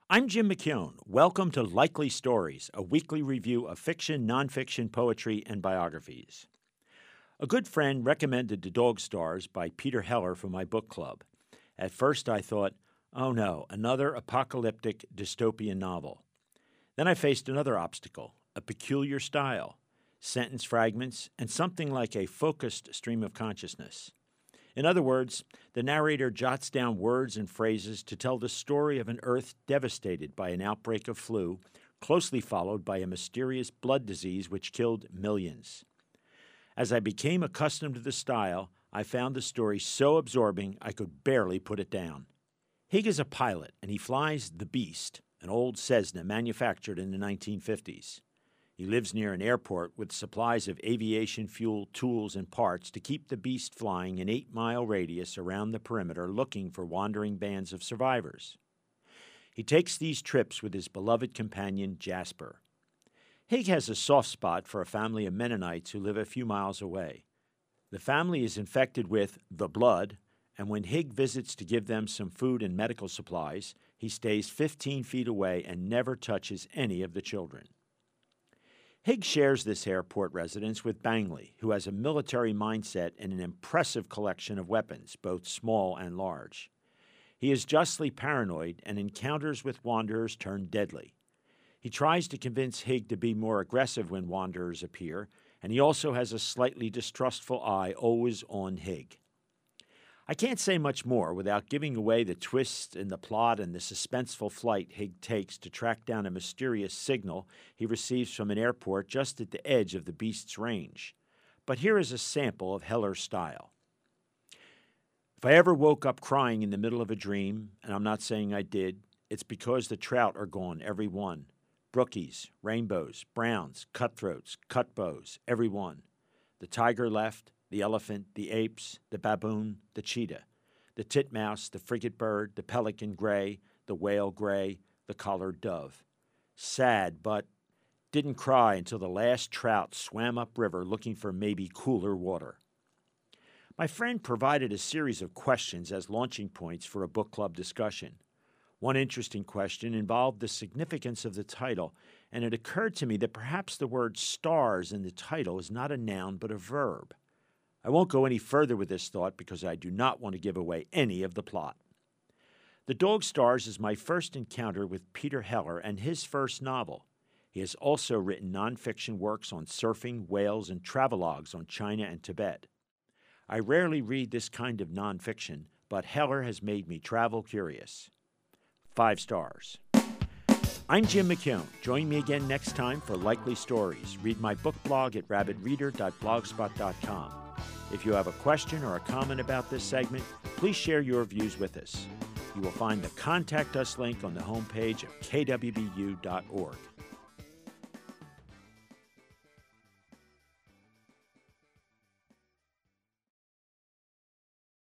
I'm Jim McKeown. Welcome to Likely Stories, a weekly review of fiction, nonfiction, poetry, and biographies. A good friend recommended The Dog Stars by Peter Heller for my book club. At first I thought, oh no, another apocalyptic dystopian novel. Then I faced another obstacle, a peculiar style, sentence fragments, and something like a focused stream of consciousness. In other words, the narrator jots down words and phrases to tell the story of an Earth devastated by an outbreak of flu, closely followed by a mysterious blood disease which killed millions. As I became accustomed to the style, I found the story so absorbing I could barely put it down. Higg is a pilot, and he flies the Beast, an old Cessna manufactured in the 1950s. He lives near an airport with supplies of aviation fuel, tools, and parts to keep the Beast flying an 8-mile radius around the perimeter looking for wandering bands of survivors. He takes these trips with his beloved companion, Jasper. Higg has a soft spot for a family of Mennonites who live a few miles away. The family is infected with the blood, and when Higg visits to give them some food and medical supplies, he stays 15 feet away and never touches any of the children. Higg shares this airport residence with Bangley, who has a military mindset and an impressive collection of weapons, both small and large. He is justly paranoid, and encounters with wanderers turn deadly. He tries to convince Higg to be more aggressive when wanderers appear, and he also has a slightly distrustful eye always on Higg. I can't say much more without giving away the twists in the plot and the suspenseful flight Higg takes to track down a mysterious signal he receives from an airport just at the edge of the Beast's range. But here is a sample of Heller's style. If I ever woke up crying in the middle of a dream, and I'm not saying I did, it's because the trout are gone, every one. Brookies, rainbows, browns, cutthroats, cutbows, every one. The tiger left, the elephant, the apes, the baboon, the cheetah, the titmouse, the frigate bird, the pelican gray, the whale gray, the collared dove. Sad, but didn't cry until the last trout swam upriver looking for maybe cooler water. My friend provided a series of questions as launching points for a book club discussion. One interesting question involved the significance of the title, and it occurred to me that perhaps the word stars in the title is not a noun but a verb. I won't go any further with this thought because I do not want to give away any of the plot. The Dog Stars is my first encounter with Peter Heller and his first novel. He has also written nonfiction works on surfing, whales, and travelogues on China and Tibet. I rarely read this kind of nonfiction, but Heller has made me travel curious. 5 stars. I'm Jim McKeown. Join me again next time for Likely Stories. Read my book blog at rabidreader.blogspot.com. If you have a question or a comment about this segment, please share your views with us. You will find the Contact Us link on the homepage of kwbu.org.